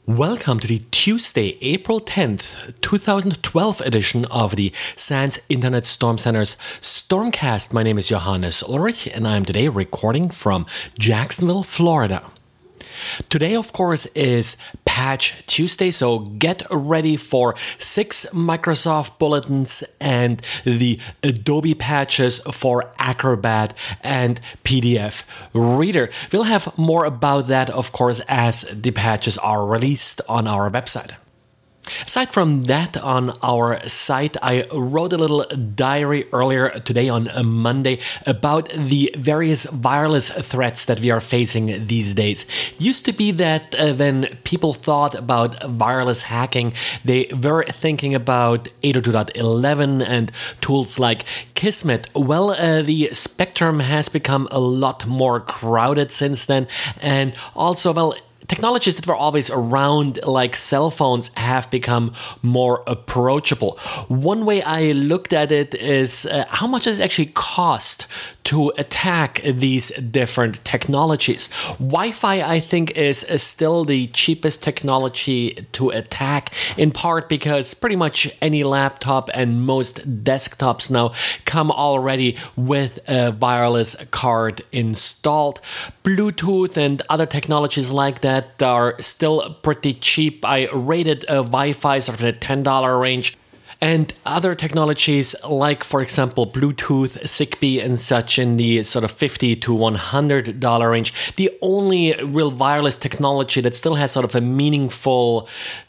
Welcome to the Tuesday, April 10th, 2012 edition of the SANS Internet Storm Center's Stormcast. My name is Johannes Ulrich and I'm today recording from Jacksonville, Florida. Today, of course, is Patch Tuesday, so get ready for 6 Microsoft bulletins and the Adobe patches for Acrobat and PDF Reader. We'll have more about that, of course, as the patches are released on our website. Aside from that, on our site, I wrote a little diary earlier today on a Monday about the various wireless threats that we are facing these days. It used to be that when people thought about wireless hacking, they were thinking about 802.11 and tools like Kismet. Well, the spectrum has become a lot more crowded since then, and also, technologies that were always around, like cell phones, have become more approachable. One way I looked at it is how much does it actually cost to attack these different technologies. Wi-Fi, I think, is still the cheapest technology to attack, in part because pretty much any laptop and most desktops now come already with a wireless card installed. Bluetooth and other technologies like that are still pretty cheap. I rated Wi-Fi sort of in the $10 range. And other technologies like, for example, Bluetooth, Zigbee and such in the sort of $50 to $100 range. The only real wireless technology that still has sort of a meaningful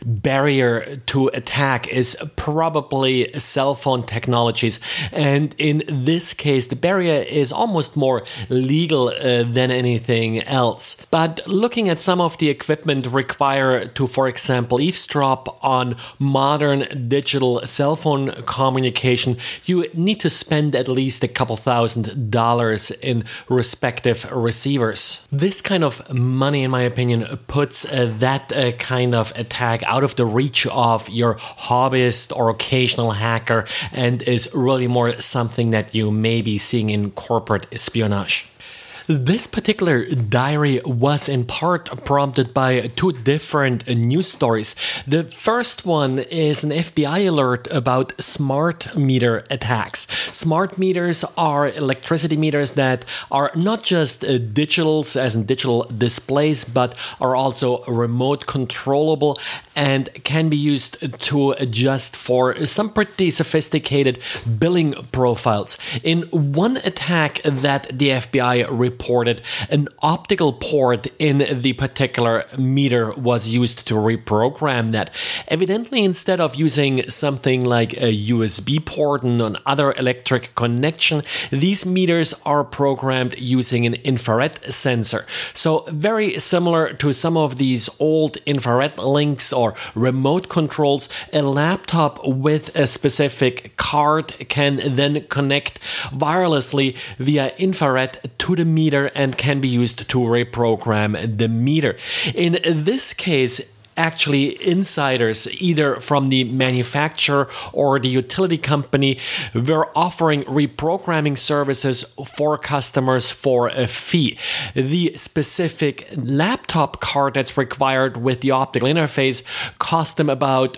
barrier to attack is probably cell phone technologies. And in this case, the barrier is almost more legal than anything else. But looking at some of the equipment required to, for example, eavesdrop on modern digital cell phone communication, you need to spend at least a couple $1,000s in respective receivers. This kind of money, in my opinion, puts that kind of attack out of the reach of your hobbyist or occasional hacker and is really more something that you may be seeing in corporate espionage. This particular diary was in part prompted by 2 different news stories. The first one is an FBI alert about smart meter attacks. Smart meters are electricity meters that are not just digitals, as in digital displays, but are also remote controllable and can be used to adjust for some pretty sophisticated billing profiles. In one attack that the FBI reported, an optical port in the particular meter was used to reprogram that. Evidently, instead of using something like a USB port and an other electric connection, these meters are programmed using an infrared sensor. So very similar to some of these old infrared links or remote controls, a laptop with a specific card can then connect wirelessly via infrared to the meter and can be used to reprogram the meter. In this case, actually, insiders, either from the manufacturer or the utility company, were offering reprogramming services for customers for a fee. The specific laptop card that's required with the optical interface cost them about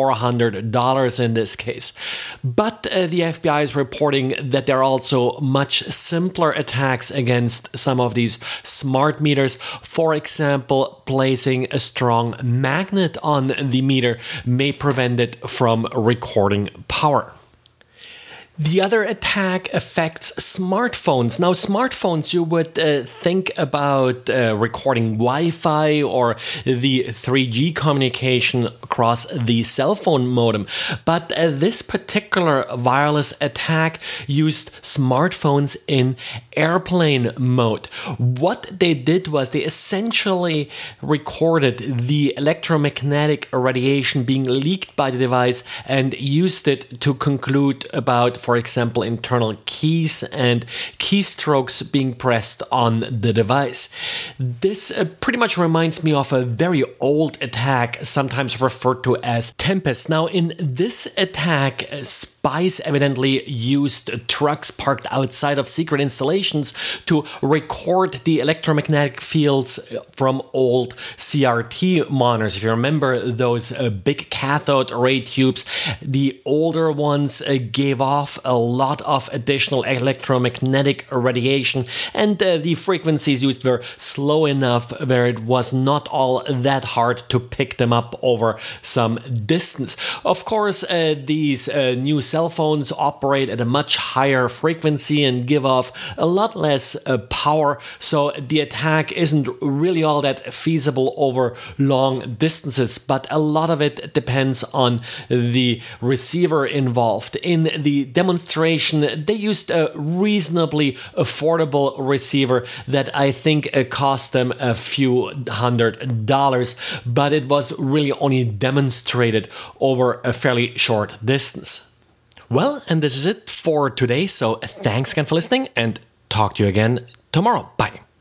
$400 in this case. But the FBI is reporting that there are also much simpler attacks against some of these smart meters. For example, placing a strong magnet on the meter may prevent it from recording power. The other attack affects smartphones. Now, smartphones, you would think about recording Wi-Fi or the 3G communication across the cell phone modem. But this particular wireless attack used smartphones in airplane mode. What they did was they essentially recorded the electromagnetic radiation being leaked by the device and used it to conclude about, for example, internal keys and keystrokes being pressed on the device. This pretty much reminds me of a very old attack, sometimes referred to as Tempest. Now, in this attack, spies evidently used trucks parked outside of secret installations to record the electromagnetic fields from old CRT monitors. If you remember those big cathode ray tubes, the older ones gave off a lot of additional electromagnetic radiation, and the frequencies used were slow enough where it was not all that hard to pick them up over some distance. Of course, these new cell phones operate at a much higher frequency and give off a lot less power, so the attack isn't really all that feasible over long distances, but a lot of it depends on the receiver involved. In the demonstration, they used a reasonably affordable receiver that I think cost them a few $100s, but it was really only demonstrated over a fairly short distance. Well, and this is it for today, so thanks again for listening, and talk to you again tomorrow. Bye.